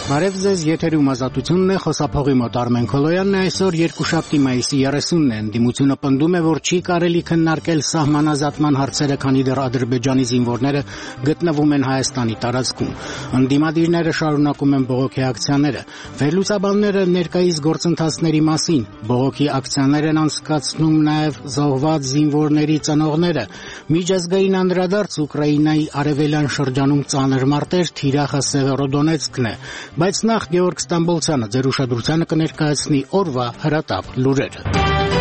Բարև ձեզ, եթերում ազատությունն է, խոսափողի մոտ Արմեն Քոլոյանն է, այսօր երկուշաբթի մայիսի 30-ն է, ընդդիմությունը պնդում է, որ չի կարելի քննարկել սահմանազատման հարցերը, քանի դեռ Ադրբեջանի զինվորները գտնվում են Հայաստանի տարածքում։ Ընդդիմադիրները շարունակում են բողոքի ակցիաները, վերլուծաբանները ներկայիս գործընթացների մասին, բողոքի ակցիաներ են անցկացնում նաև զոհված զինվորների ծնողները, միջազգային անդրադարձ Ուկրաինայի արևելյան շրջանում ծանր մարտեր, թիրախը Սևերոդոնեցկն է, բայց նախ Գեորգ Ստամբոլցյանը ձեր ուշադրությանը կներկայացնի օրվա հրատապ լուրերը։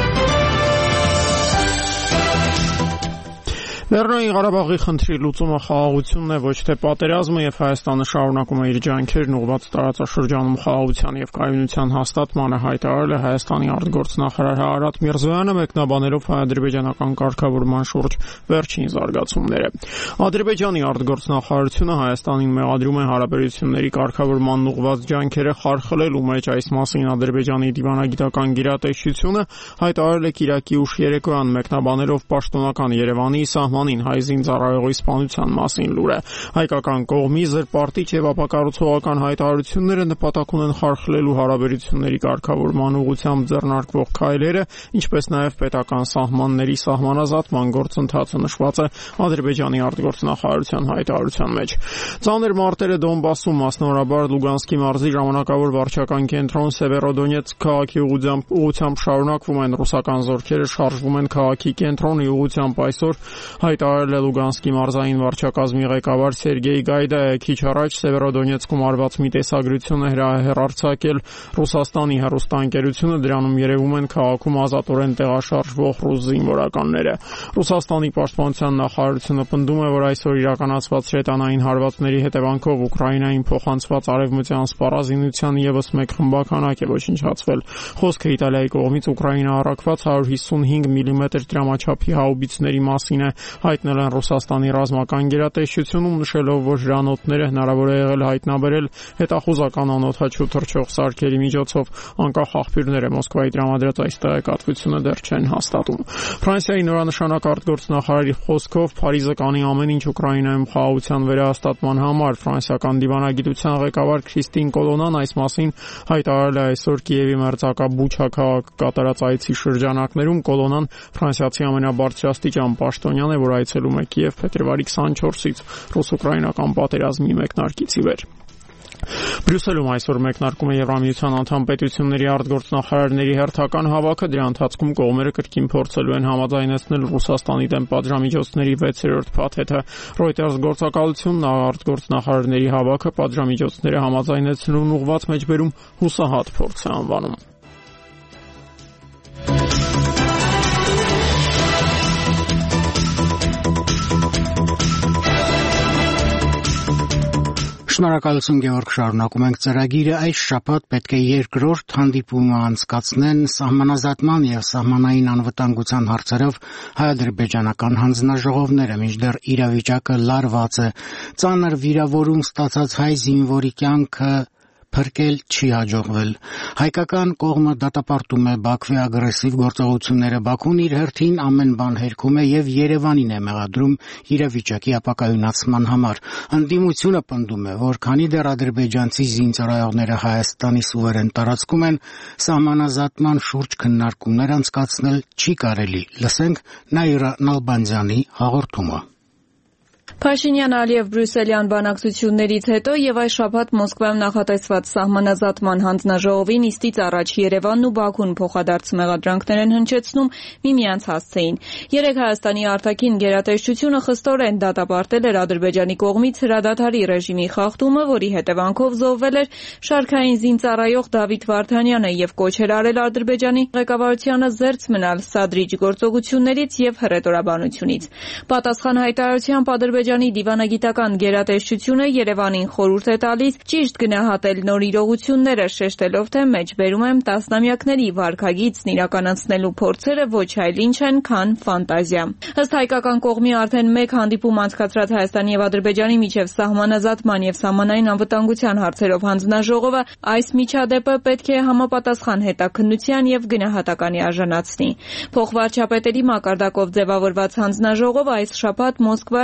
Լեռնային Ղարաբաղի խնդրի լուծումը խաղաղությունն է, ոչ թե պատերազմը, եւ Հայաստանը շարունակում է իր ջանքերն ուղղված տարածաշրջանում խաղաղության եւ կայունության հաստատմանը, հայտարարել է Հայաստանի արտգործնախարար Արարատ Միրզոյանը, մեկնաբանելով հայ-ադրբեջանական կարգավորման շուրջ վերջին զարգացումները։ Ադրբեջանի արտգործնախարարությունը Հայաստանին մեղադրում է հարաբերությունների կարգավորմանն ուղղված ջանքերը խարխլելու մեջ, այս մասին Ադրբեջանի դիվանագիտական գերատեսչությունը հայտարարել է Կիրակի ուշ երեկոյան, մեկնաբանելով պաշտոնական Երևանի հայ զինծառայողի սպանության մասին լուրը։ Հայկական կողմի զրպարտիչ եւ ապակառուցողական հայտարարությունները նպատակ ունեն խարխլելու հարաբերությունների կարգավորման ուղղությամբ ձեռնարկվող քայլերը, ինչպես նաեւ պետական սահմանների սահմանազատման գործընթացը, նշված է Ադրբեջանի արտգործնախարարության հայտարարության մեջ։ Ծանր մարտերը Դոնբասում, մասնավորաբար Լուգանսկի մարզի ժամանակավոր վարչական կենտրոն Սևերոդոնեցկ քաղաքի ուղղությամբ շարունակվում են, ռուսական զորքերը շարժվում են քաղաքի կենտրոնի ուղղությամբ այսօր, հայտարարել է Լուգանսկի մարզային վարչակազմի ղեկավար Սերգեյ Գայդայը, քիչ առաջ Սևերոդոնեցկում արված մի տեսագրություն է հեռարձակել Ռուսաստանի հեռուստաընկերությունը, դրանում երևում են քաղաքում ազատորեն տեղաշարժվող ռուս զինվորականները։ Ռուսաստանի պաշտպանության նախարարությունը պնդում է, որ այսօր իրականացված շետանային հարվածների հետևանքով Ուկրաինային փոխանցված արևմտյան սպառազինության եւս մեկ խմբականակ է ոչնչացվել։ Խոսքը Իտալիայի կողմից Ուկրաինա առաքված 155 մմ դրամաչափի հաուբիցների մասին է, հայտնել են Ռուսաստանի ռազմական գերատեսչությունում, նշելով, որ ժրանոթները հնարավոր է եղել հայտնաբերել հետախուզական անօդաչու թռչող սարքերի միջոցով, անկախ աղբյուրները Մոսկվայի տրամադրած այս տեղեկատվությունը դեռ չեն հաստատում։ Ֆրանսիայի նորանշանակ արտգործնախարարի խոսքով Փարիզը կանի ամեն ինչ Ուկրաինայում խաղաղության վերահաստատման համար։ Ֆրանսիական դիվանագիտության ղեկավար Քրիստին Կոլոնան այս մասին հայտարարել է այսօր Կիևի մերձակա Բուչա քաղաք կատարած այցի շրջանակներում։ Կոլոնան ֆրանսիացի ամենաբարձրաստիճան պաշտոնյան է, որ այցելում է Կիև փետրվարի 24-ից ռուս-ուկրաինական պատերազմի մեկնարկից ի վեր։ Բրյուսելում այսօր մեկնարկում է Եվրամիության անդամ պետությունների արտգործնախարարների հերթական հավաքը, դրա ընթացքում կողմերը կրկին փորձելու են համաձայնեցնել Ռուսաստանի դեմ պատժամիջոցների 6-րդ փաթեթը։ Reuters գործակալությունն արտգործնախարարների հավաքը պատժամիջոցները համաձայնեցնելուն ուղղված մեջբերում հուսահատ փորձ է անվանում։ Շնորհակալություն Գեորգ, շարունակում ենք ծրագիրը։ Այս շաբաթ պետք է երկրորդ հանդիպումը անցկացնեն սահմանազատման եւ սահմանային անվտանգության հարցերով հայ-ադրբեջանական հանձնաժողովները, մինչդեռ իրավիճակը լարված է։ Ծանր վիրավորում ստացած հայ զինվորի կյանքը փրկել չի հաջողվել։ Հայկական կողմը դատապարտում է Բաքվի ագրեսիվ գործողությունները։ Բաքուն իր հերթին ամեն բան հերքում է եւ Երևանին է մեղադրում իրավիճակի ապակայունացման համար։ Ընդդիմությունը պնդում է, որ քանի դեռ ադրբեջանցի զինծառայողները Հայաստանի սուվերեն տարածքում են, սահմանազատման շուրջ քննարկումներ անցկացնել չի կարելի։ Լսենք Նաիրա Նալբանդյանի հաղորդումը։ Փաշինյան-Ալիև Բրյուսելյան բանակցություններից հետո եւ այս շաբաթ Մոսկվայում նախատեսված սահմանազատման հանձնաժողովին նիստից առաջ Երևանն ու Բաքուն փոխադարձ մեղադրանքներ են հնչեցնում միմյանց հասցեին։ Երեկ Հայաստանի արտաքին գերատեսչությունը խստորեն դատապարտել էր Ադրբեջանի կողմից հրադադարի ռեժիմի խախտումը, որի հետևանքով զոհվել էր շարքային զինծառայող Դավիթ Վարդանյանը եւ կոչեր արել Ադրբեջանի ղեկավարությանը զերծ մնալ սադրիչ գործողություններից եւ հռետորաբանությունից։ Պատասխան հայտարարությամբ Ադրբեջանի դիվանագիտական գերատեսչությունը Երևանին խորհուրդ է տալիս ճիշտ գնահատել նոր իրողությունները, շեշտելով, թե մեջբերում եմ տասնամյակների վարքագիծն իրականացնելու փորձերը ոչ այլ ինչ են, քան ֆանտազիա։ Ըստ հայկական կողմի արդեն մեկ հանդիպում անցկացրած Հայաստանի եւ Ադրբեջանի միջև սահմանազատման եւ սահմանային անվտանգության հարցերով հանձնաժողովը այս միջադեպը պետք է համապատասխան հետաքննության եւ գնահատականի արժանացնի։ Փոխվարչապետերի մակարդակով ձևավորված հանձնաժողովը այս շաբաթ Մոսկվայում հանդիպում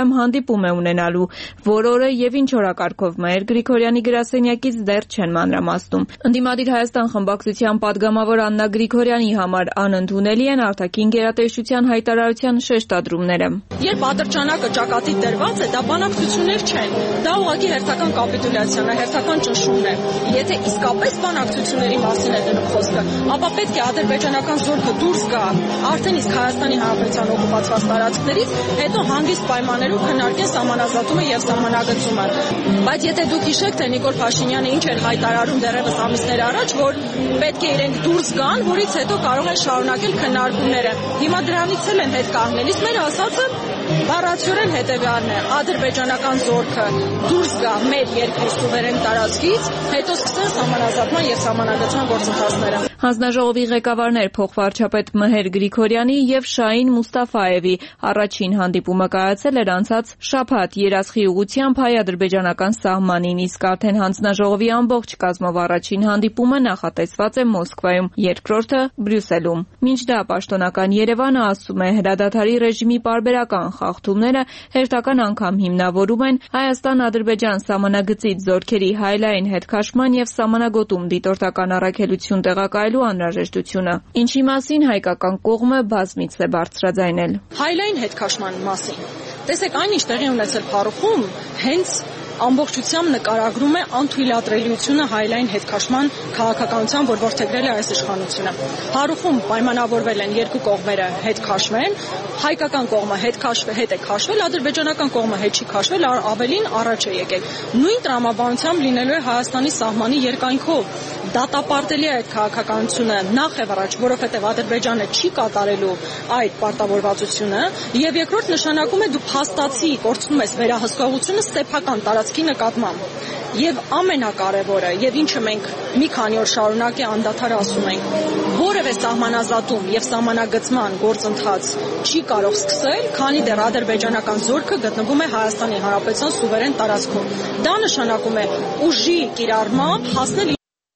հանդիպում է ունենալու, որ օրը եւ ինչ օրակարգով Մհեր Գրիգորյանի գրասենյակից դեռ չեն մանրամասնում։ Ընդդիմադիր Հայաստան խմբակցության падգամավոր Աննա Գրիգորյանի համար անընդունելի են արտաքին գերատեսչության հայտարարության շեշտադրումները։ Երբ ատրճանակը ճակատի դրված է, դա բանակցություններ չեն, դա ուղղակի հերթական կապիտուլյացիան է, հերթական ճնշումն է։ Եթե իսկապես բանակցությունների մասին է դնում խոսքը, ապա պետք է ադրբեջանական զորքը դուրս գա արդեն իսկ Հայաստանի Հանրապետության օկուպացված տարածքներից, հետո հանգիստ պայմաններով քննարկեն սահմանազատումը եւ սահմանագծումը։ Բայց եթե դուք հիշեք, թե Նիկոլ Փաշինյանը ինչ էր հայտարարում դեռևս ամիսներ առաջ, որ պետք է իրենք դուրս գան, որից հետո կարող են շարունակել քննարկումները։ Հիմա դրանից էլ են հետ կանգնելիս մեր ասածը բառացիորեն հետևյալն է. ադրբեջանական զորքը դուրս գա մեր երկրի սուվերեն տարածքից, հետո սկսեն սահմանազատման եւ սահմանագծման գործընթացները։ Հանձնաժողովի ղեկավարներ փոխվարչապետ Մհեր Գրիգորյանի եւ Շահին Մուստաֆաևի առաջին հանդիպումը կայացել էր անցած շաբաթ Երասխի ուղղությամբ հայ-ադրբեջանական սահմանին, իսկ արդեն հանձնաժողովի ամբողջ կազմով առաջին հանդիպումը նախատեսված է Մոսկվայում, երկրորդը Բրյուսելում։ Մինչ դա պաշտոնական Երևանը ասում է, հրադադարի ռեժիմի պարբերական խախտումները հերթական անգամ հիմնավորում են Հայաստան-Ադրբեջան սահմանագծից զորքերի հայլային հետքաշման եւ սահմանագոտում դիտորդական առաքելություն տեղակայելու անհրաժեշտությունը, ինչի մասին հայկական կողմը բազմիցս է բարձրաձայնել։ Հայլային հետքաշման մասին։ Տեսեք, այնինչ տեղի ունեցել Փարուխում, հենց ամբողջությամբ նկարագրում է անթույլատրելիությունը հայլային հետքաշման քաղաքականության, որ որդեգրել է այս իշխանությունը։ Փարուխում պայմանավորվել են երկու կողմերը հետ քաշվեն, հայկական կողմը հետ է քաշվել, ադրբեջանական կողմը հետ չի քաշվել, ավելին առաջ է եկել։ Նույն տրամաբանությամբ լինելու է Հայաստանի սահմանի երկայնքով։ Դատապարտելի է այդ քաղաքականությունը նախ եւ առաջ, որովհետեւ Ադրբեջանը չի կատարելու այդ պարտավորվածությունը, եւ երկրորդ նշանակում է դու փաստացի կորցնում ես վերահսկողությունը սեփական տարածքի նկատմամբ։ Եվ ամենակարևորը, եւ ինչը մենք մի քանի օր շարունակ է անդադար ասում ենք, որևէ սահմանազատում եւ սահմանագծման գործընթաց չի կարող սկսել, քանի դեռ ադրբեջանական զորքը գտնվում է Հայաստանի Հանրապետության սուվերեն տարածքում։ Դա նշանակում է ուժի կիրառմամբ հասնել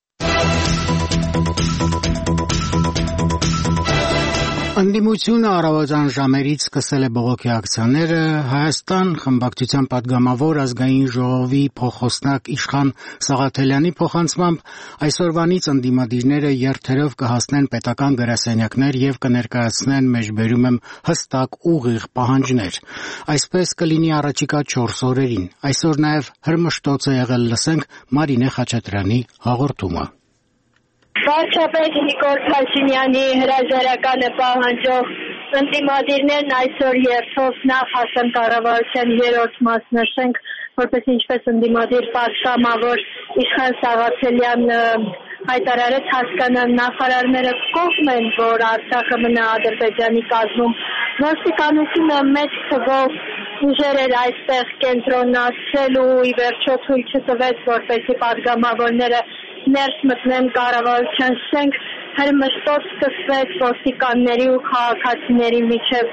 Ընդդիմությունը առավոտյան ժամերից սկսել է բողոքի ակցիաները, Հայաստան խմբակցության падգամավոր ազգային ժողովի փոխխոսնակ Իշխան Սաղաթելյանի փոխանցմամբ այսօրվանից ընդդիմադիրները երթերով կհասնեն պետական գրասենյակներ եւ կներկայացնեն մեջբերում եմ հստակ ուղիղ պահանջներ։ Այսպես կլինի առաջիկա 4 օրերին։ Այսօր նաեւ հրմշտոց է եղել, լսենք Մարինե Խաչատրյանի հաղորդումը։ Վարչապետ Նիկոլ Փաշինյանի հրաժարականը պահանջող ընդդիմադիրներն այսօր երթով նախ հասան կառավարության 3-րդ մասնաշենք, որպես ինչպես ընդդիմադիր պատգամավոր Իշխան Սաղաթելյան հայտարարեց, հասկանան նախարարները կողմ են, որ Արցախը մնա Ադրբեջանի կազմում։ Ոստիկանությունը մեծ թվով ուժեր էր այստեղ կենտրոնացրել ու ի վերջո թույլ չտվեց, որպեսզի падգամավորները ներս մտնեն կառավարության շենք, հրմշտոց սկսվեց ոստիկանների ու քաղաքացիների միջև։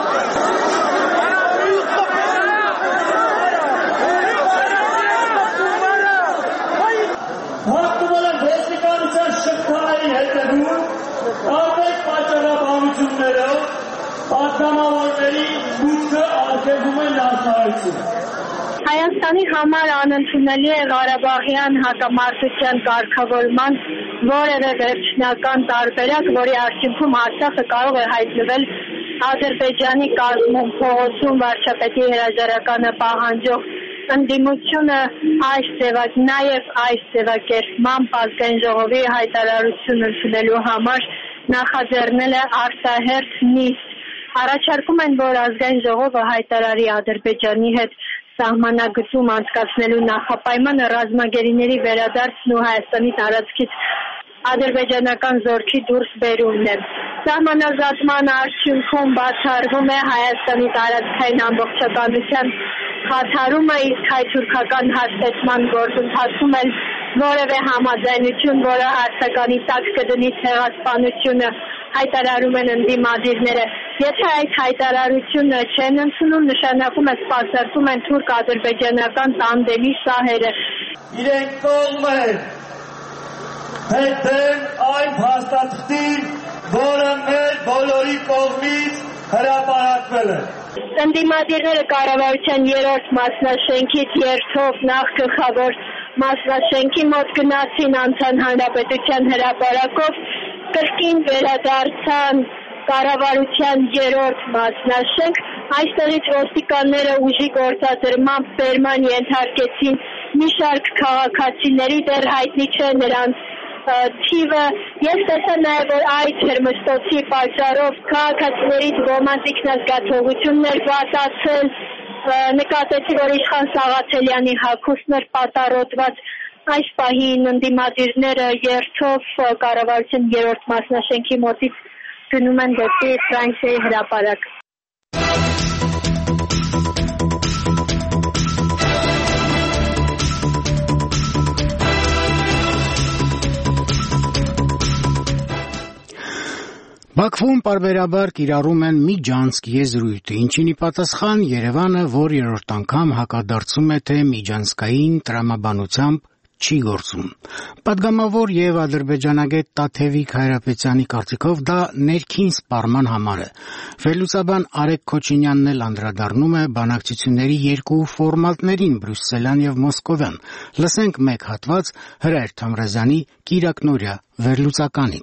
Հատկումալ են ոստիկանության շփքային հետևում, տարբեր պատճառաբանություններով падգամավորների մուտքը արգելվում է ներկայացում։ Հայաստանի համար անընդունելի է Ղարաբաղյան հակամարտության կարգավորման որևէ վերջնական տարբերակ, որի արդյունքում Արցախը կարող է հայտնվել Ադրբեջանի կազմում, փողոցում վարչապետի հրաժարականը պահանջող ընդդիմությունը նաև այս ձևակերպմամբ ազգային ժողովի հայտարարություն ընդունելու համար նախաձեռնել է արտահերթ նիստ։ Առաջարկում են, որ ազգային ժողովը հայտարարի Ադրբեջանի հետ սահմանագծում անցկացնելու նախապայմանը ռազմագերիների վերադարձն ու Հայաստանի տարածքից ադրբեջանական զորքի դուրս բերումն է։ Սահմանազատման արդյունքում բացառվում է Հայաստանի տարածքային ամբողջականության խաթարումը, իսկ հայ-թուրքական հաստատման գործընթացում էլ որևէ համաձայնություն, որը հարցականի տակ կդնի ցեղասպանությունը, հայտարարում են ընդդիմադիրները։ Եթե այդ հայտարարությունը չեն ընդունում, նշանակում է սպասարկում են թուրք-ադրբեջանական տանդեմի շահերը։ Իրենք կողմ են հետեն այն փաստաթղթին, որը մեր բոլորի կողմից հրապարակվել է։ Ընդդիմադիրները կառավարության 3-րդ մասնաշենքից երթով նախ գլխավոր մասնաշենքի մոտ գնացին, անցան Հանրապետության հրապարակով, կրկին վերադարձան կառավարության 3-րդ մասնաշենք, այստեղից ոստիկանները ուժի գործադրմամբ բերման ենթարկեցին մի շարք քաղաքացիների, դեռ հայտնի չէ նրանց թիվը։ Ես տեսա նաև, որ այդ հերմստոցի պատճառով քաղաքացիներից ոմանց ինքնազգացողությունն էր վատացել, նկատեցի, որ Իշխան Սաղաթելյանի հագուստն էր պատառոտված։ Այս պահին ընդդիմադիրները երթով կառավարության 3-րդ մասնաշենքի մոտից գնում են դեպի Ֆրանսիայի հրապարակ։ Բաքվում պարբերաբար կիրառում են միջանցք եզրույթը, ինչին ի պատասխան Երևանը, որ երրորդ անգամ հակադարձում է, թե միջանցքային տրամաբանությամբ չի գործում։ Պատգամավոր եւ ադրբեջանագետ Տաթևիկ Հայրապետյանի կարծիքով դա ներքին սպառման համար է։ Վերլուծաբան Արեգ Քոչինյանն էլ անդրադառնում է բանակցությունների երկու ֆորմատներին՝ բրյուսելյան եւ մոսկովյան։ Լսենք մեկ հատված Հրայր Թամրազյանի Կիրակնորյա վերլուծականից։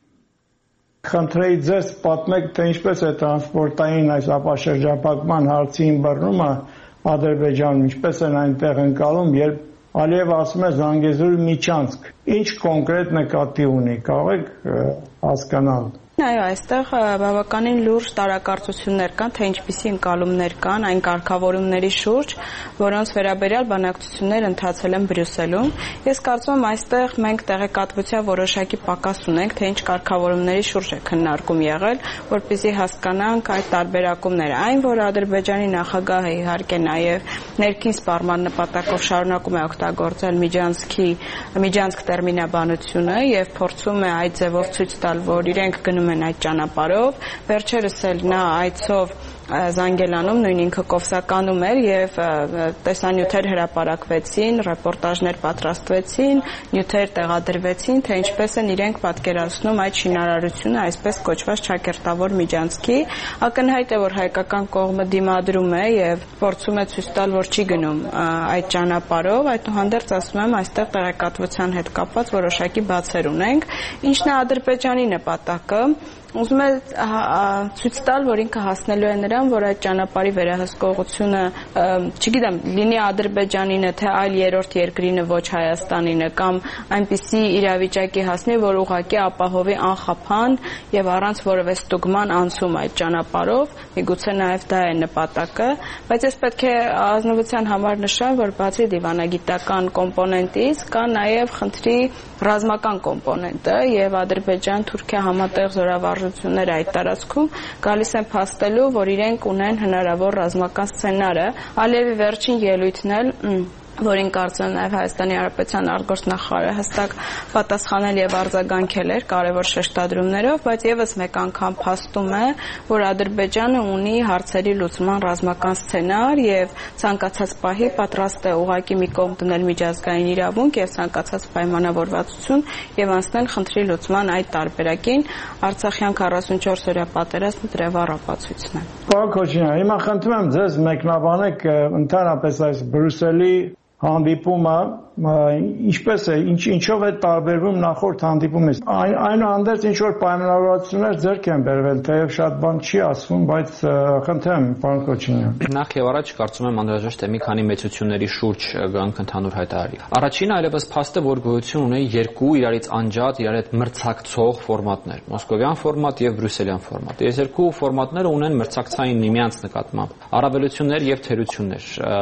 Խնդրեի ձեզ պատմեք, թե ինչպես է տրանսպորտային այս ապաշրջապակման հարցի ըմբռնումը Ադրբեջանում, ինչպես են այնտեղ ընկալում, երբ Ալիևը ասում է Զանգեզուրի միջանցք, ինչ կոնկրետ նկատի ունի, կարող եք հասկանալ։ Այո, այստեղ բավականին լուրջ տարակարծություններ կան, թե ինչպիսի ընկալումներ կան այն կարգավորումների շուրջ, որոնց վերաբերյալ բանակցություններ ընթացել են Բրյուսելում։ Ես կարծում եմ, այստեղ մենք տեղեկատվության որոշակի պակաս ունենք, թե ինչ կարգավորումների շուրջ է քննարկում եղել, որպեսզի հասկանանք այդ տարբերակումները։ Այն, որ Ադրբեջանի նախագահը իհարկե նաև ներքին սպառման նպատակով շարունակում է օգտագործել միջանցք տերմինաբանությունը եւ փորձում է այդ ձևով ցույց տալ, որ իրենք գնում են այդ ճանապարհով, վերջերս էլ նա այցով Զանգելանում նույն ինքը Կովսականում էր եւ տեսանյութեր հրապարակվեցին, ռեպորտաժներ պատրաստվեցին, նյութեր տեղադրվեցին, թե ինչպես են իրենք պատկերացնում այդ շինարարությունը, այսպես կոչված ճակերտավոր միջանցքի։ Ակնհայտ է, որ հայկական կողմը դիմադրում է եւ փորձում է ցույց տալ, որ չի գնում այդ ճանապարհով, այդուհանդերձ ասում եմ, այստեղ տեղեկատվության հետ կապված որոշակի բացեր ունենք։ Ինչն է Ադրբեջանի նպատակը։ Ուզում է ցույց տալ, որ ինքը հասնելու է նրան, որ այդ ճանապարհի վերահսկողությունը, չգիտեմ, լինի Ադրբեջանինը, թե այլ երրորդ երկրինը, ոչ Հայաստանինը, կամ այնպիսի իրավիճակի հասնի, որ ուղղակի ապահովի անխափան եւ առանց որևէ ստուգման անցում այդ ճանապարհով, միգուցե նաեւ դա է նպատակը, բայց ես պետք է ազնվության համար նշեմ, որ բացի դիվանագիտական կոմպոնենտից կա նաեւ խնդրի ռազմական կոմպոնենտը եւ Ադրբեջան-Թուրքիա համատեղ զորավարժությունները այդ տարածքում գալիս են փաստելու, որ իրենք ունեն հնարավոր ռազմական սցենարը։ Ալիևի վերջին ելույթն էլ որին կարծեմ նաև Հայաստանի Հանրապետության արտգործնախարարը հստակ պատասխանել եւ արձագանքել էր կարևոր շեշտադրումներով, բայց եւս մեկ անգամ փաստում է, որ Ադրբեջանը ունի հարցերի լուծման ռազմական սցենար եւ ցանկացած պահի պատրաստ է ուղղակի մի կողմ դնել միջազգային իրավունք եւ ցանկացած պայմանավորվածություն եւ անցնել խնդրի լուծման այդ տարբերակին Արցախյան 44-օրյա պատերազմը դրա ապացույցն է։ Պարոն Քոչինյան, հիմա խնդրում եմ ձեզ մեկնաբանեք ընդհանրապես այս Բրյուսելի հանդիպումը ինչպես է, ինչով է տարբերվում նախորդ հանդիպումից։ Այնուհանդերձ ինչ որ պայմանավորվածություններ ձեռք են բերվել, թեև շատ բան չի ասվում, բայց խնդրեմ, պարոն Քոչինյան։ Նախ եւ առաջ կարծում եմ անհրաժեշտ է մի քանի մեծությունների շուրջ գանք ընդհանուր հայտարարի։ Առաջինը այլևս փաստ է, որ գոյություն ունի երկու իրարից անջատ, իրար հետ մրցակցող ֆորմատներ՝ մոսկովյան ֆորմատ եւ բրյուսելյան ֆորմատ։ Այս երկու ֆորմատները ունեն մրցակցային միմյանց նկատմամբ առավելություններ եւ թերություններ։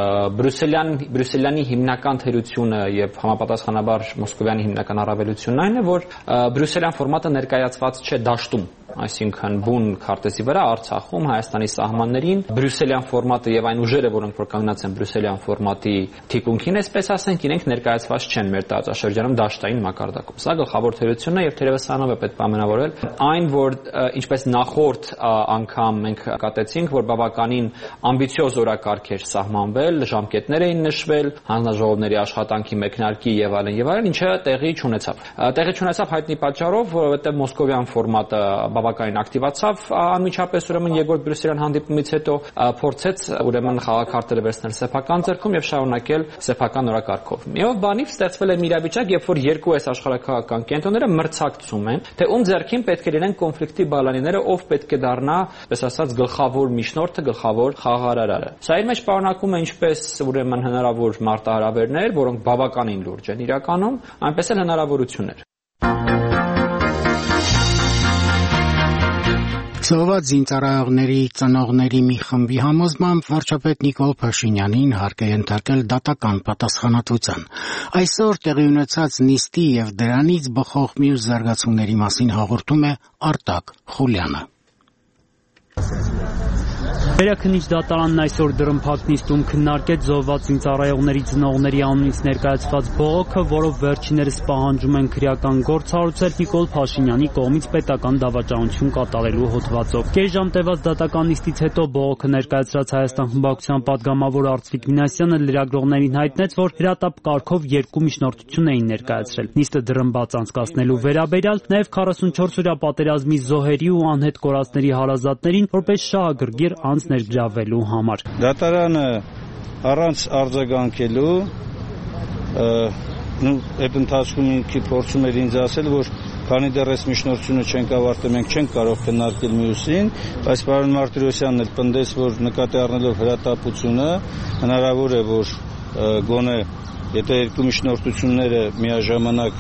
Բրյուսելյանի հիմնական թերությունը եւ համապատասխանաբար մոսկովյանի հիմնական առավելությունն այն է, որ բրյուսելյան ֆորմատը ներկայացված չէ դաշտում, այսինքն բուն քարտեզի վրա Արցախում Հայաստանի սահմաններին բրյուսելյան ֆորմատը եւ այն ուժերը, որոնք որ կանգնած են բրյուսելյան ֆորմատի թիկունքին, այսպես ասենք, իրենք ներկայացված չեն մեր տարածաշրջանում դաշտային մակարդակում։ Սա գլխավոր թերությունն է եւ թերևս սրանով է պետք պայմանավորել այն, որ ինչպես նախորդ անգամ մենք կատեցինք, որ բավականին ամբիցիոզ օրակարգ էր սահմանվել, ժամկետներ էին նշվել, հանձնաժողովների աշխատանքի մեկնարկի եւ այլն, ինչը տեղի չունեցավ։ Տեղի չունեցավ հայտնի պատճառով, որովհետեւ մոսկովյան ֆորմատը բավականին ակտիվացավ անմիջապես ուրեմն երկրորդ բրյուսելյան հանդիպումից հետո փորձեց ուրեմն խաղաքարտերը վերցնել սեփական ձեռքում եւ շարունակել սեփական օրակարգով։ Միով բանիվ ստեղծվել է իրավիճակ, երբ որ երկու այս աշխարհաքաղաքական կենտրոնները մրցակցում են, թե ում ձեռքին պետք է լինեն կոնֆլիկտի բալանիները, ով պետք է դառնա, պես ասած, գլխավոր միջնորդը, գլխավոր խաղաղարարը։ Սա իր մեջ պարունակում է ինչպես ուրեմն հնարավոր մարտահրավերներ, որոնք բավականին լուրջ են իրականում, այնպես էլ հնարավորություններ։ Զոհված զինծառայողների ծնողների մի խմբի համոզմամբ վարչապետ Նիկոլ Փաշինյանին հարկ է ենթարկել դատական պատասխանատվության։ Այսօր տեղի ունեցած նիստի եւ դրանից բխող մյուս զարգացումների մասին հաղորդում է Արտակ Խուլյանը։ Վերաքննիչ դատարանն այսօր դռնփակ նիստում քննարկեց զոհված զինծառայողների ծնողների անունից ներկայացված բողոքը, որով վերջիններս պահանջում են քրեական գործ հարուցել Նիկոլ Փաշինյանի կողմից պետական դավաճանություն կատարելու հոդվածով։ Կես ժամ տևած դատական նիստից հետո բողոքը ներկայացրած Հայաստան խմբակցության падգամավոր Արծվիկ Մինասյանը լրագրողներին հայտնեց, որ հրատապ կարգով երկու միջնորդություն էին ներկայացրել։ Նիստը դռնբաց անցկացնելու վերաբերյալ նաև 44-օրյա պատերազմի զոհերի ու անհետ կորածների հարազատներին որպես շահագրգիռ անձ ներգրավելու համար։ Դատարանը առանց արձագանքելու այդ ընթացքում ինքը փորձում էր ինձ ասել, որ քանի դեռ այս միջնորդությունը չենք ավարտել, մենք չենք կարող քննարկել մյուսին, բայց պարոն Մարտիրոսյանն էլ պնդեց, որ նկատի առնելով հրատապությունը հնարավոր է, որ գոնե եթե երկու միջնորդությունները միաժամանակ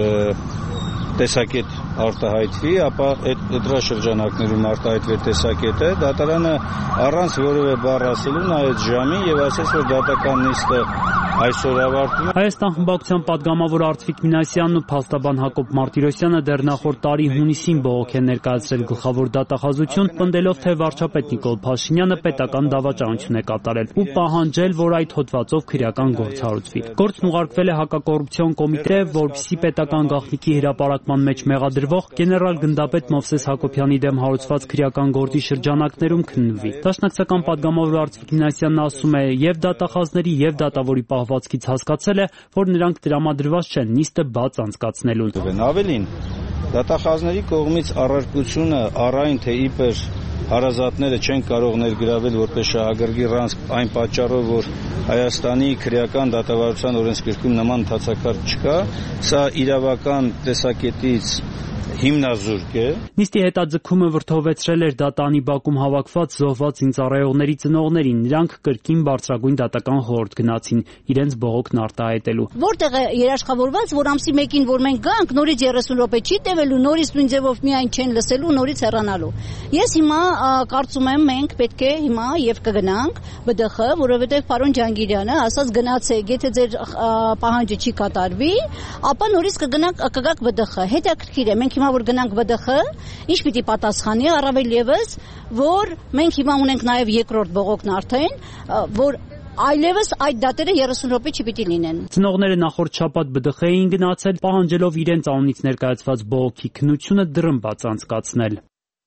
տեսակետ արտահայտվի, ապա այդ դրաշրջանակներում արտահայտվի տեսակետը, դատարանը առանց որևէ բառ ասելու նայեց ժամին եւ ասեց, որ դատական նիստը այսօր ավարտվում է։ Հայաստան խմբակցության падգամավոր Արծվիկ Մինասյանն ու փաստաբան Հակոբ Մարտիրոսյանը դեռ նախորդ տարի հունիսին բողոք են ներկայացրել գլխավոր դատախազություն, պնդելով, թե վարչապետ Նիկոլ Փաշինյանը պետական դավաճանություն է կատարել ու պահանջել, որ այդ հոդվածով քրեական գործ հարուցվի։ Գործն ուղարկվել է հակակոռուպցիոն կոմիտե, որպեսզի պետական գաղտնիքի հրապարակման մեջ մեղադրվող գեներալ գնդապետ Մովսես Հակոբյանի դեմ հարուցված քրեական գործի շրջանակներում քննվի։ Դաշնակցական падգամավոր Արծվիկ Մինասյանն ասում է, եւ դատախազների եւ դատավորի պահվածքից հասկացել է, որ նրանք տրամադրված չեն նիստը բաց անցկացնելուն։ Ավելին, դատախազների կողմից առարկությունը առայն թե իբր հարազատները չեն կարող ներգրավել որպես շահագրգիռ անձ այն պատճառով, որ Հայաստանի քրեական դատավարության օրենսգրքում նման ընդհանրակարգ չկա, սա իրավական տեսակետից հիմնազուրկ է։ Նիստի հետաձգումը վրդովեցրել էր դատանի բակում հավաքված զոհված զինծառայողների ծնողներին, նրանք կրկին բարձրագույն դատական խորհուրդ գնացին իրենց բողոքն արտահայտելու։ Որտեղ է երաշխավորված, որ ամսի 1-ին որ մենք գանք, նորից 30 րոպե չի տևելու, նորից նույն ձևով միայն չեն լսելու, նորից հեռանալու։ Ես հիմա կարծում եմ մենք պետք է հիմա եւ կգնանք ԲԴԽ, որովհետեւ պարոն Ջանգիրյանը ասաց գնացեք, եթե ձեր պահանջը չի կատարվի, ապա նորից կգաք ԲԴԽ։ Հետաքրքիր է, մենք հիմա որ գնանք ԲԴԽ, ինչ պիտի պատասխանի, առավել եւս, որ մենք հիմա ունենք նաեւ երկրորդ բողոքն արդեն, որ այլևս այդ դատերը 30 րոպե չպիտի լինեն։ Ծնողները նախորդ շաբաթ ԲԴԽ էին գնացել, պահանջելով իրենց անունից ներկայացված բողոքի քննությունը դռնբաց անցկացնել։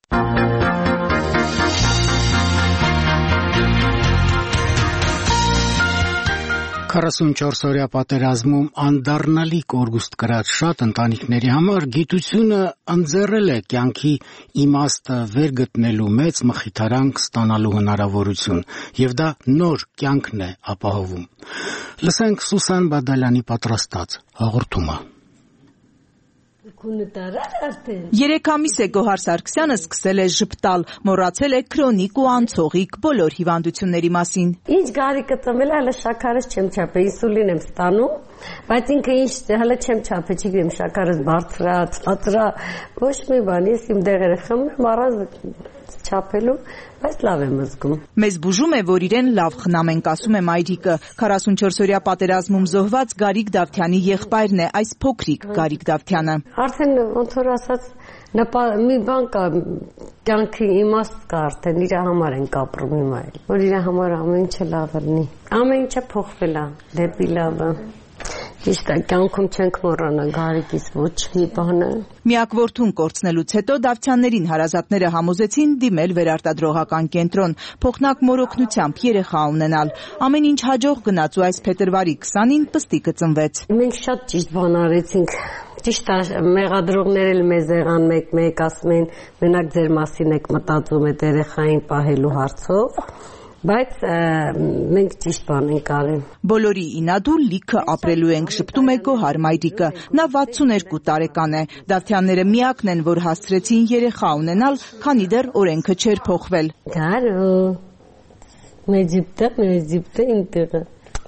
44-օրյա պատերազմում անդառնալի կորուստ կրած շատ ընտանիքների համար գիտությունը ընձեռել է կյանքի իմաստը վերգտնելու մեծ մխիթարանք ստանալու հնարավորություն, եւ դա նոր կյանքն է ապահովում։ Լսենք Սուսան Բադալյանի պատրաստած հաղորդումը։ 3 ամիս է Գոհար Սարգսյանը սկսել է ժպտալ, մոռացել է քրոնիկ ու անցողիկ բոլոր հիվանդությունների մասին։ Ինչ գարիկը ծնվել է, հələ շաքարս չեմ չափել, ինսուլին եմ ստանում, բայց ինքը ինչ հələ չեմ չափել, չգիտեմ, շաքարս բարձր է, ծածր է, ոչ մի բան, ես իմ դեղերը խմում, առանց չափելու, բայց լավ եմ զգում։ Մեզ բուժում է, որ իրեն լավ խնամենք, ասում է մայրիկը։ 44-օրյա պատերազմում զոհված Գարիկ Դավթյանի եղբայրն է, այս փոքրիկ Գարիկ Դավթյանը։ Արդեն ոնց որ ասած մի բան կա, կյանքի իմաստ կա արդեն, իր համար են կապրում հիմա, որ իր համար ամեն ինչը լավ լինի։ Ամեն ինչը փոխվել է դեպի լավը։ Իսկ կյանքում չենք մոռանա Գարիկից ոչ մի բանը։ Միակ որդուն կորցնելուց հետո Դավթյաններին հարազատները համոզեցին դիմել վերարտադրողական կենտրոն, փոխնակ մորօգնությամբ երեխա ունենալ։ Ամեն ինչ հաջող գնաց ու այս փետրվարի 20-ին պստիկը ծնվեց։ Մենք շատ ճիշտ բան արեցինք։ Ճիշտ է, մեղադրողները էլ մեզ եղան մեկ ասում են, մենակ ձեր մասին եք մտածում այդ երեխային պահելու հարցով, բայց մենք ճիշտ բան ենք արել։ Բոլորի ինադու լիքը ապրելու ենք, շփտում է Գոհար մայրիկը։ Նա 62 տարեկան է։ Դավթյանները միակն են, որ հասցրեցին երեխա ունենալ, քանի դեռ օրենքը չէր փոխվել։ Գարո։ Մեջիպտը ինտեղը։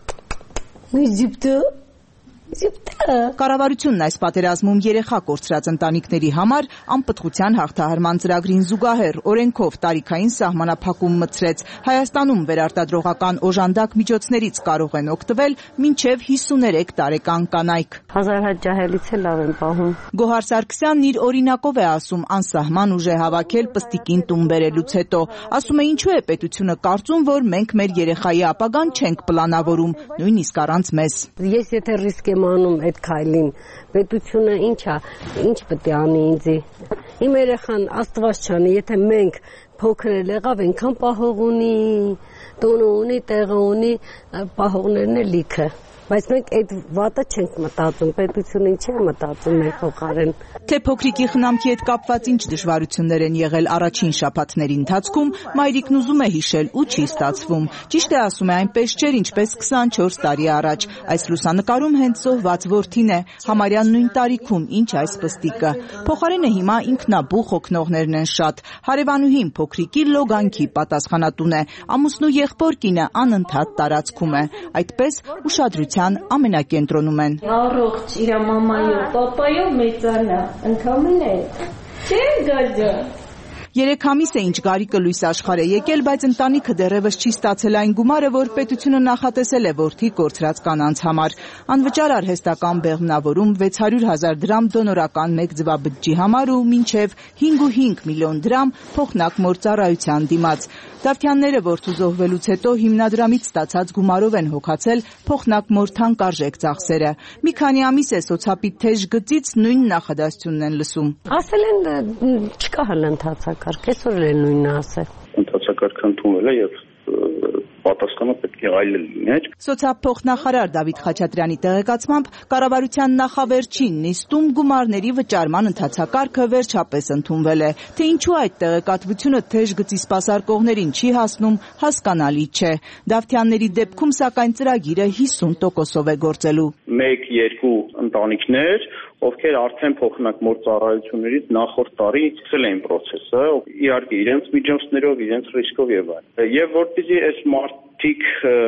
Կառավարությունն այս պատերազմում երեխա կորցրած ընտանիքների համար անպտղության հաղթահարման ծրագրին զուգահեռ օրենքով տարիքային սահմանափակում մտցրեց։ Հայաստանում վերարտադրողական օժանդակ միջոցներից կարող են օգտվել մինչև 53 տարեկան կանայք։ 1000 հատ ջահելից էլ լավ են պահում։ Գոհար Սարգսյանն իր օրինակով է ասում, անսահման ուժ է հավաքել պստիկին տուն բերելուց հետո։ Ասում է, ինչու է պետությունը կարծում, որ մենք մեր երեխայի ապագան չենք պլանավորում, նույնիսկ առանց մեզ։ Ես եթե ռիսկ եմ անում այդ քայլին, պետությունը ինչ պետք է անի ինձի։ Իմ երեխան Աստված չանի, եթե մենք փոքր եղավ, այնքան պահող ունի, տունը ունի, տեղը ունի, պահողներն էլ լիքը։ Բայց մենք այդ վատը չենք մտածում, պետությունը ինչ է մտածում մեր փոխարեն։ Թե փոքրիկի խնամքի հետ կապված ինչ դժվարություններ են եղել առաջին շաբաթների ընթացքում, մայրիկն ուզում է հիշել ու չի ստացվում։ Ճիշտ է ասում է, այնպես չէր, ինչպես 24 տարի առաջ։ Այս լուսանկարում հենց զոհված որդին է, համարյա նույն տարիքում, ինչ այս պստիկը։ Փոխարենը հիմա ինքնաբուխ օգնողներն են շատ։ Հարևանուհին փոքրիկի լոգանքի պատասխանատուն է, ամուսնու եղբոր կինը անընդհատ տարածքում է։ Այդպես ուշադրության ամենակենտրոնում են։ Առողջ իր մամայով, պապայով մեծանա, ընդհանրապես չէ՞ գաջա։ 3 ամիս է ինչ Գարիկը լույս աշխարհ է եկել, բայց ընտանիքը դեռևս չի ստացել այն գումարը, որ պետությունը նախատեսել է որդի կորցրած կանանց համար։ Անվճար արհեստական բեղմնավորում 600,000 դրամ դոնորական 1 ձվաբջջի համար ու մինչև 5.5 միլիոն դրամ փոխնակ մոր ծառայության դիմաց։ Դավթյանները որդու զոհվելուց հետո հիմնադրամից ստացած գումարով են հոգացել փոխնակ մոր թանկարժեք ծախսերը։ Մի քանի ամիս է սոցապի թեժ գծից նույն նախադասությունն են լսում։ Ասել են չկա հլընթացակարգ, այսօր էլ նույնն ասել։ Ընթացակարգը ընդունվել է եւ պատասխանը պետք է այլ լիներ։ Սոցիալ փոխնախարար Դավիթ Խաչատրյանի տեղեկացմամբ կառավարության նախավերջին նիստում գումարների վճարման ընթացակարգը վերջապես ընդունվել է։ Թե ինչու այդ տեղեկատվությունը թեժ գծի սպասարկողներին չի հասնում, հասկանալի չէ։ Դավթյանների դեպքում սակայն ծրագիրը 50%-ով է գործելու։ 1-2 ընտանիքներ, ովքեր արդեն փոխնակ մոր ծառայություններից նախորդ տարի սկսել էին process-ը, իհարկե իրենց միջոցներով, իրենց ռիսկով եւ այլն։ Եվ որպեսզի այս մարդիկ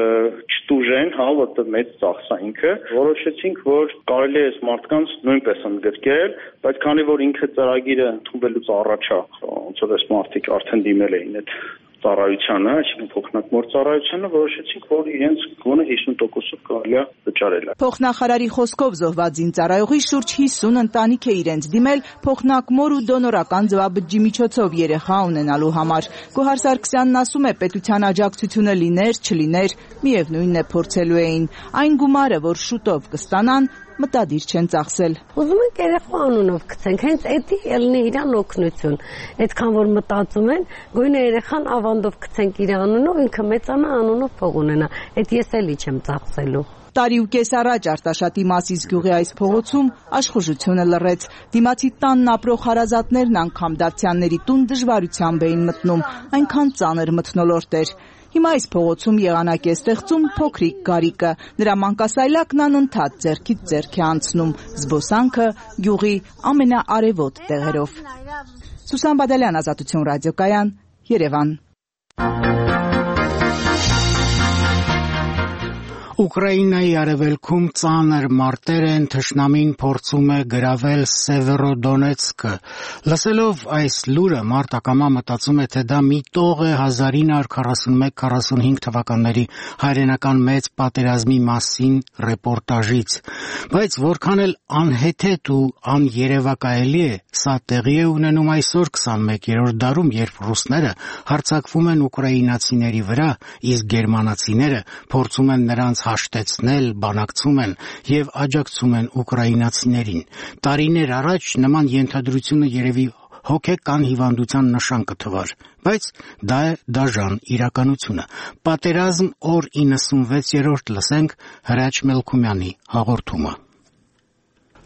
չտուժեն, որտեղ մեծ ծախս է ինքը, որոշեցինք, որ կարելի է այս մարդկանց նույնպես ընդգրկել, բայց քանի որ ինքը ծրագիրը ընդունվելուց առաջ է, ոնց որ այս մարդիկ արդեն դիմել էին այդ ծառայությանը, այսինքն փոխնակ մոր ծառայությանը, որոշեցինք, որ իրենց գոնե 50%-ով կարելի է վճարել։ Փոխնախարարի խոսքով զոհված զինծառայողի շուրջ 50 ընտանիք է իրենց դիմել փոխնակ մոր ու դոնորական ձվաբջջի միջոցով երեխա ունենալու համար։ Գոհար Սարգսյանն ասում է, պետության աջակցությունը լիներ, չլիներ, միևնույնն է փորձելու էին։ Այն գումարը, որ շուտով կստանան, մտադիր չեն ծախսել։ Ուզում ենք երեխա անունով գցենք, հենց էդի ելնի իրան օգնություն։ Այդքան որ մտածում են, գույնը երեխան ավանդով գցենք իր անունով, ինքը մեծանա անունով փող ունենա։ Այդ ես էլի չեմ ծախսելու։ Տարի ու կես առաջ Արտաշատի Մասիս գյուղի այս փողոցում աշխուժությունը լռեց։ Դիմացի տանն ապրող հարազատներն անգամ Դավթյանների տուն դժվարությամբ էին մտնում, այնքան ծանր մթնոլորտ էր։ Հիմա այս փողոցում եղանակ է ստեղծում փոքրիկ Գարիկը։ Նրա մանկասայլակն անընդհատ ձեռքից ձեռք է անցնում, զբոսանքը գյուղի ամենաարևոտ տեղերով։ Սուսան Բադալյան, Ազատություն ռադիոկայան, Երևան։ Ուկրաինայի արևելքում ծանր մարտեր են, թշնամին փորձում է գրավել Սևերոդոնեցկը։ Լսելով այս լուրը, մարդ ակամա մտածում է, թե դա մի տող է 1941-45 թվականների հայրենական մեծ պատերազմի մասին ռեպորտաժից։ Բայց որքան էլ անհեթեթ ու աներևակայելի է, սա տեղի է ունենում այսօր 21-րդ դարում, երբ ռուսները հարձակվում են ուկրաինացիների վրա, իսկ գերմանացիները փորձում են նրանց հաշտեցնել, բանակցում են եւ աջակցում են ուկրաինացիներին։ Տարիներ առաջ նման ենթադրությունը երևի հոգեկան հիվանդության նշան կթվար, բայց դա է դաժան իրականությունը։ Պատերազմ օր 96-րդ լսենք Հրաչ Մելքումյանի հաղորդումը։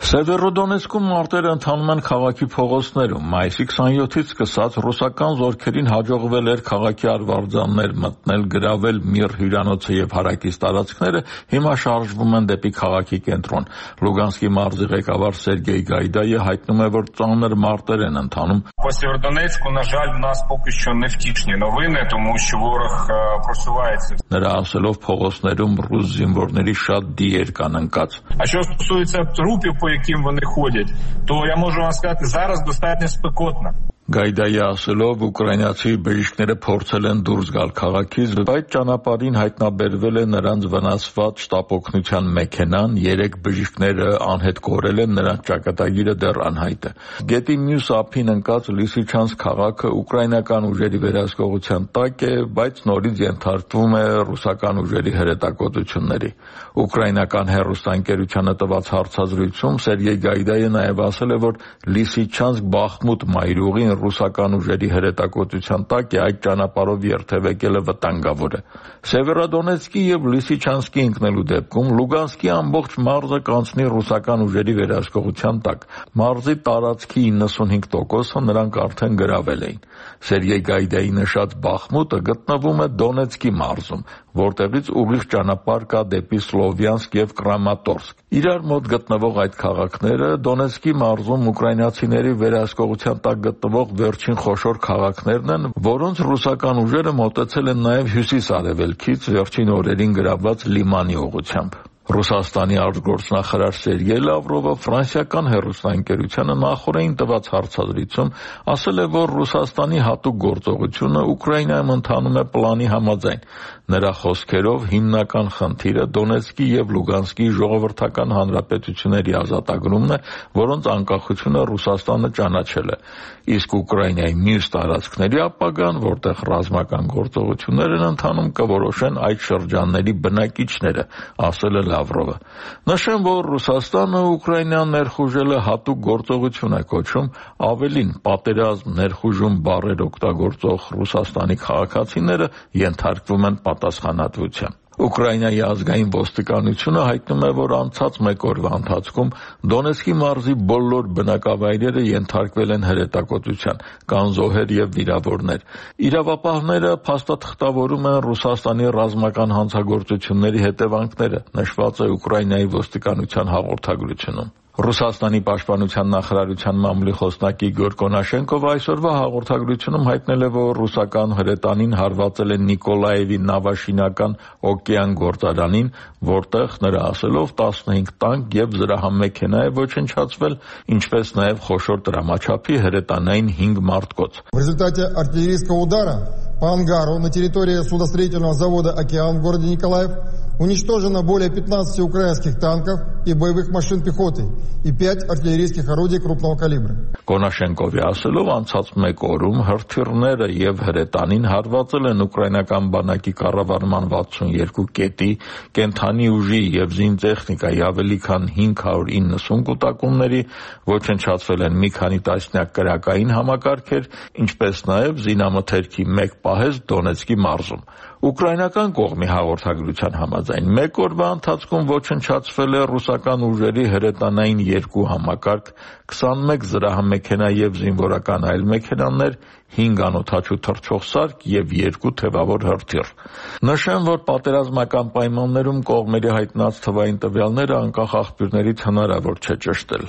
Սևերոդոնեցկում մարտերը ընթանում են քաղաքի փողոցներում։ Մայիսի 27-ից սկսած ռուսական զորքերին հաջողվել էր քաղաքի արվարձաններ մտնել, գրավել Միր հյուրանոցը եւ հարակից տարածքները, հիմա շարժվում են դեպի քաղաքի կենտրոն։ Լուգանսկի մարզի ղեկավար Սերգեյ Գայդայը հայտնում է, որ ծանր մարտեր են ընթանում։ По Северодонецку, на жаль, у нас поки що не втішні новини, тому що ворог просувається. Նրա ասելով փողոցներում ռուս զինվորների շատ դիեր կան ընկած։ А що стосується трупів, по яким вони ходять, то я можу вам сказати, зараз достатньо спекотно. Գայդայի ասելով ուկրաինացի բժիշկները փորձել են դուրս գալ քաղաքից, բայց ճանապարհին հայտնաբերվել է նրանց վնասված շտապօգնության մեքենան, 3 բժիշկները անհետ կորել են, նրանց ճակատագիրը դեռ անհայտ է։ Գետի մյուս ափին ընկած Լիսիչանսկ քաղաքը ուկրաինական ուժերի վերահսկողության տակ է, բայց նորից ենթարկվում է ռուսական ուժերի հրետակոծությունների։ Ուկրաինական հեռուստաընկերությանը տված հարցազրույցում Սերգեյ Գայդայը նաև ասել է, որ Լիսիչանսկ-Բախմուտ մայրուղին ռուսական ուժերի հրետակոծության տակ է, այդ ճանապարհով երթևեկելը վտանգավոր է։ Սևերոդոնեցկի եւ Լիսիչանսկի ընկնելու դեպքում Լուգանսկի ամբողջ մարզը կանցնի ռուսական ուժերի վերահսկողության տակ։ Մարզի տարածքի 95%-ը նրանք արդեն գրավել էին։ Սերգեյ Գայդայի նշած Բախմուտը գտնվում է Դոնեցկի մարզում, որտեղից ուղիղ ճանապարհ կա դեպի Սլովյանսկ եւ Կրամատորսկ։ Իրար մոտ գտնվող այդ քաղաքները Դոնեցկի մարզում ուկրաինացիների վերահսկողության տակ գտնվող վերջին խոշոր քաղաքներն են, որոնց ռուսական ուժերը մոտեցել են նաև հյուսիս-արևելքից վերջին օրերին գրավված Լիմանի ուղղությամբ։ Ռուսաստանի արտգործնախարար Սերգեյ Լավրովը ֆրանսիական հեռուստաընկերությանը նախորդին տված հարցազրույցում ասել է, որ Ռուսաստանի հատուկ գործողությունը Ուկրաինայում ընթանում է պլանի համաձայն։ Նրա խոսքերով հիմնական խնդիրը Դոնեցկի եւ Լուգանսկի ժողովրդական հանրապետությունների ազատագրումն է, որոնց անկախությունը Ռուսաստանը ճանաչել է։ Իսկ Ուկրաինայի մյուս տարածքների ապագան, որտեղ ռազմական գործողություններ են ընթանում, կորոշեն այդ շրջանների բնակիչները, ասել է Լավրովը։ Նշեմ, որ Ռուսաստանը Ուկրաինան ներխուժելը հատուկ գործողություն է կոչում, ավելին պատերազմ ներխուժում բառեր օգտագործող Ռուսաստանի քաղաքացիները ենթարկվում են պատասխանատվության։ Ուկրաինայի ազգային ոստիկանությունը հայտնում է, որ անցած մեկ օրվա ընթացքում Դոնեցկի մարզի բոլոր բնակավայրերը ենթարկվել են հրետակոծության, կան զոհեր եւ վիրավորներ։ Իրավապահները փաստաթղթավորում են Ռուսաստանի ռազմական հանցագործությունների հետևանքները, նշված է Ուկրաինայի ոստիկանության հաղորդագրությունում։ Ռուսաստանի պաշտպանության նախարարության մամուլի խոսնակ Իգոր Կոնաշենկովը այսօրվա հաղորդագրությունում հայտնել է, որ ռուսական հրետանին հարվածել է Նիկոլաևի նավաշինական օկեան գործարանին, որտեղ նրա ասելով 15 տանկ եւ զրահամեքենա է ոչնչացվել, ինչպես նաեւ խոշոր դրամաչափի հրետանային 5 մարտկոց։ В результате артиллерийского удара по ангару на территории судостроительного завода «Океан» в городе Николаев уничтожено более 15 украинских танков и боевых машин пехоты и 5 артиллерийских орудий крупного калибра. Կոնաշենկովի ասելով անցած մեկ օրում հրթիռները եւ հրետանին հարվածել են ուկրաինական բանակի կառավարման 62 կետի, կենթանի ուժի եւ զինտեխնիկայի ավելի քան 590 կուտակումների, ոչնչացվել են մի քանի տասնյակ կրակային համակարգեր, ինչպես նաեւ զինամթերքի 1 պահեզ Դոնեցկի մարզում։ Ուկրաինական կողմի հաղորդագրության համաձայն մեկ օրվա ընթացքում ոչնչացվել է ռուսական ուժերի հրետանային 2 համակարգ, 21 զրահամեքենա եւ զինվորական այլ մեքենաներ, 5 անօդաչու թռչող սարք եւ 2 թևավոր հրթիռ։ Նշեմ, որ պատերազմական պայմաններում կողմերի հայտնած թվային տվյալները անկախ աղբյուրներից հնարավոր չէ ճշտել։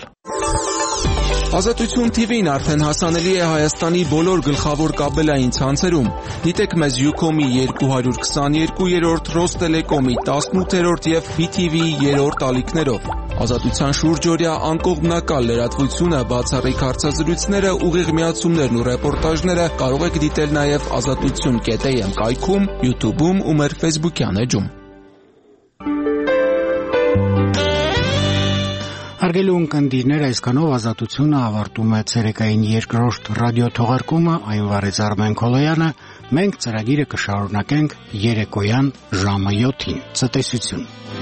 Ազատություն TV-ն արդեն հասանելի է Հայաստանի բոլոր գլխավոր կաբելային ցանցերում։ Դիտեք մեզ Ucom-ի 222-րդ, Ռոստելեկոմի 18-րդ եւ BTV-ի 3-րդ ալիքներով։ Ազատության շուրջօրյա անկողմնակալ լրատվությունը, բացառիկ հարցազրույցները, ուղիղ միացումներն ու ռեպորտաժները կարող եք դիտել նաեւ azatutsun.am կայքում, YouTube-ում ու մեր Facebook-յան էջում։ Հարգելի ունկնդիրներ, այսքանով Ազատությունը ավարտում է ցերեկային երկրորդ ռադիոթողարկումը, այն վարեց Արմեն Քոլոյանը, մենք ծրագիրը կշարունակենք երեկոյան ժամը 7-ին։ Ցտեսություն։